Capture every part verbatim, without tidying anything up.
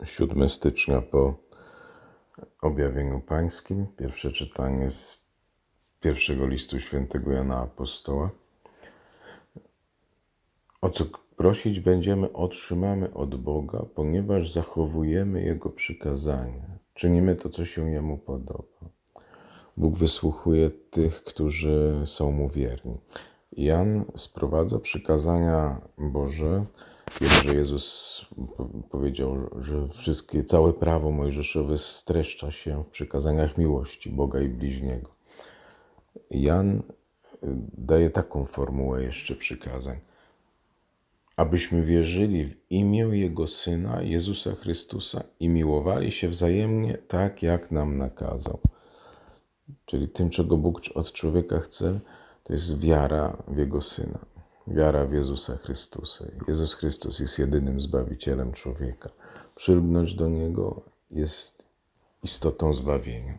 siódmego stycznia po objawieniu pańskim. Pierwsze czytanie z pierwszego listu świętego Jana Apostoła. O co prosić będziemy, otrzymamy od Boga, ponieważ zachowujemy Jego przykazania. Czynimy to, co się Jemu podoba. Bóg wysłuchuje tych, którzy są Mu wierni. Jan sprowadza przykazania Boże. Wiemy, że Jezus powiedział, że wszystkie, całe prawo mojżeszowe streszcza się w przykazaniach miłości Boga i bliźniego. Jan daje taką formułę jeszcze przykazań. Abyśmy wierzyli w imię Jego Syna, Jezusa Chrystusa i miłowali się wzajemnie tak, jak nam nakazał. Czyli tym, czego Bóg od człowieka chce, to jest wiara w Jego Syna. Wiara w Jezusa Chrystusa. Jezus Chrystus jest jedynym Zbawicielem człowieka. Przylgnąć do Niego jest istotą zbawienia.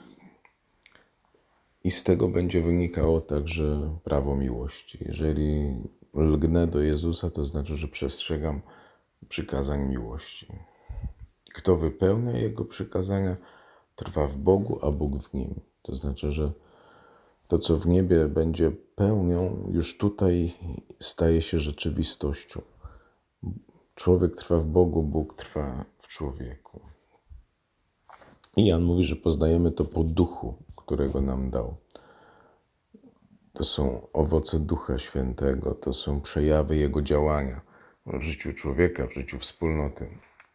I z tego będzie wynikało także prawo miłości. Jeżeli lgnę do Jezusa, to znaczy, że przestrzegam przykazań miłości. Kto wypełnia Jego przykazania, trwa w Bogu, a Bóg w nim. To znaczy, że to, co w niebie będzie pełnią, już tutaj staje się rzeczywistością. Człowiek trwa w Bogu, Bóg trwa w człowieku. I Jan mówi, że poznajemy to po duchu, którego nam dał. To są owoce Ducha Świętego, to są przejawy Jego działania w życiu człowieka, w życiu wspólnoty.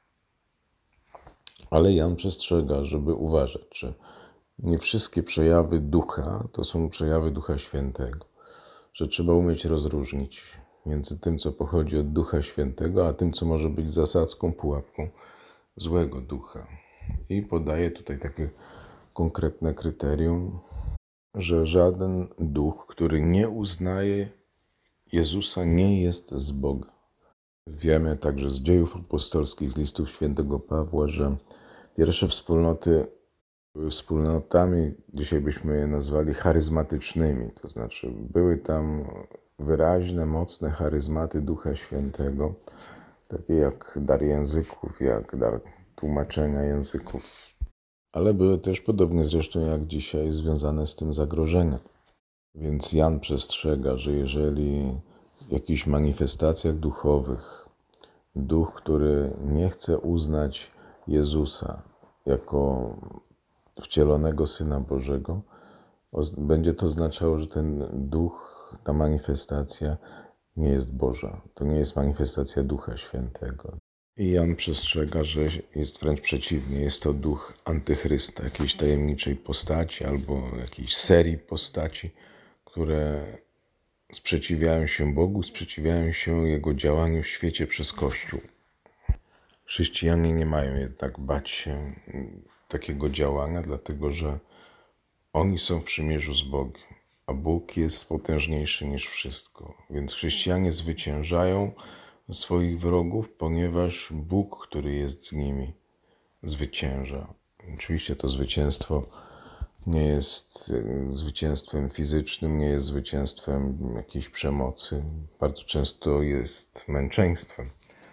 Ale Jan przestrzega, żeby uważać, że nie wszystkie przejawy Ducha to są przejawy Ducha Świętego. Że trzeba umieć rozróżnić między tym, co pochodzi od Ducha Świętego, a tym, co może być zasadzką, pułapką złego ducha. I podaje tutaj takie konkretne kryterium, że żaden duch, który nie uznaje Jezusa, nie jest z Boga. Wiemy także z dziejów apostolskich, z listów świętego Pawła, że pierwsze wspólnoty były wspólnotami, dzisiaj byśmy je nazwali charyzmatycznymi, to znaczy były tam wyraźne, mocne charyzmaty Ducha Świętego, takie jak dar języków, jak dar tłumaczenia języków, ale były też podobnie zresztą jak dzisiaj związane z tym zagrożenia. Więc Jan przestrzega, że jeżeli w jakichś manifestacjach duchowych duch, który nie chce uznać Jezusa jako wcielonego Syna Bożego, będzie to oznaczało, że ten duch, ta manifestacja nie jest Boża. To nie jest manifestacja Ducha Świętego. I Jan przestrzega, że jest wręcz przeciwnie. Jest to duch antychrysta, jakiejś tajemniczej postaci albo jakiejś serii postaci, które sprzeciwiają się Bogu, sprzeciwiają się Jego działaniu w świecie przez Kościół. Chrześcijanie nie mają jednak bać się takiego działania, dlatego że oni są w przymierzu z Bogiem, a Bóg jest potężniejszy niż wszystko. Więc chrześcijanie zwyciężają swoich wrogów, ponieważ Bóg, który jest z nimi, zwycięża. Oczywiście to zwycięstwo nie jest zwycięstwem fizycznym, nie jest zwycięstwem jakiejś przemocy. Bardzo często jest męczeństwem,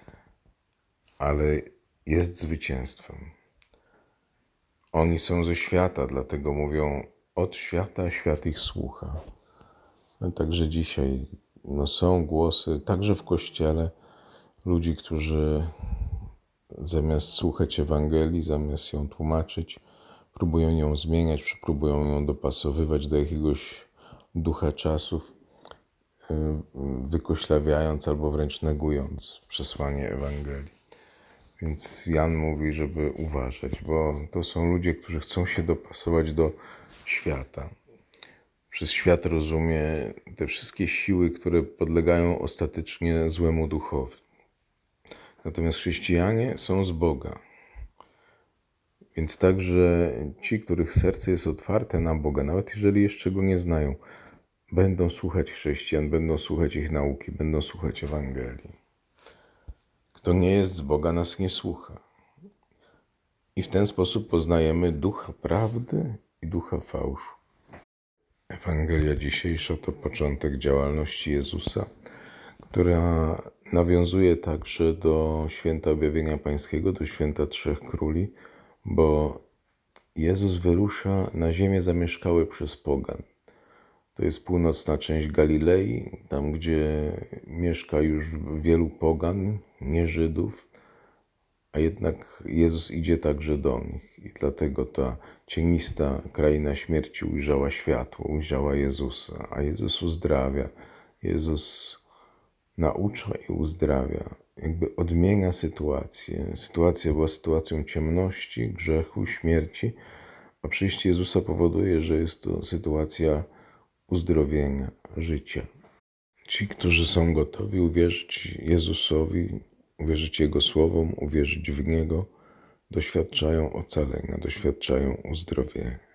ale jest zwycięstwem. Oni są ze świata, dlatego mówią od świata, a świat ich słucha. No, także dzisiaj no, są głosy, także w Kościele, ludzi, którzy zamiast słuchać Ewangelii, zamiast ją tłumaczyć, próbują ją zmieniać, próbują ją dopasowywać do jakiegoś ducha czasów, wykoślawiając albo wręcz negując przesłanie Ewangelii. Więc Jan mówi, żeby uważać, bo to są ludzie, którzy chcą się dopasować do świata. Przez świat rozumie te wszystkie siły, które podlegają ostatecznie złemu duchowi. Natomiast chrześcijanie są z Boga. Więc także ci, których serce jest otwarte na Boga, nawet jeżeli jeszcze Go nie znają, będą słuchać chrześcijan, będą słuchać ich nauki, będą słuchać Ewangelii. Kto nie jest z Boga, nas nie słucha. I w ten sposób poznajemy ducha prawdy i ducha fałszu. Ewangelia dzisiejsza to początek działalności Jezusa, która nawiązuje także do święta Objawienia Pańskiego, do święta Trzech Króli, bo Jezus wyrusza na ziemię zamieszkałe przez pogan. To jest północna część Galilei, tam gdzie mieszka już wielu pogan, nie Żydów, a jednak Jezus idzie także do nich. I dlatego ta cienista kraina śmierci ujrzała światło, ujrzała Jezusa, a Jezus uzdrawia. Jezus naucza i uzdrawia, jakby odmienia sytuację. Sytuacja była sytuacją ciemności, grzechu, śmierci, a przyjście Jezusa powoduje, że jest to sytuacja uzdrowienia, życia. Ci, którzy są gotowi uwierzyć Jezusowi, uwierzyć Jego słowom, uwierzyć w Niego, doświadczają ocalenia, doświadczają uzdrowienia.